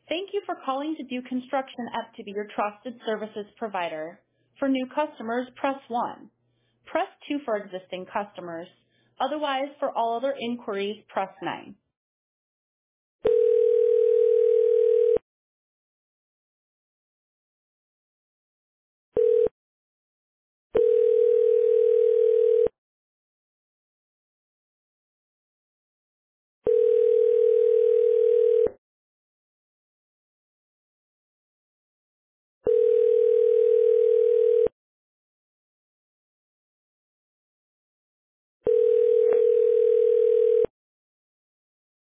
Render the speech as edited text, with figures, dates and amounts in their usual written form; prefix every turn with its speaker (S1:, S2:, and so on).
S1: Thank you for calling to do construction up to be your trusted services provider. For new customers, press 1. Press 2 for existing customers. Otherwise, for all other inquiries, press 9.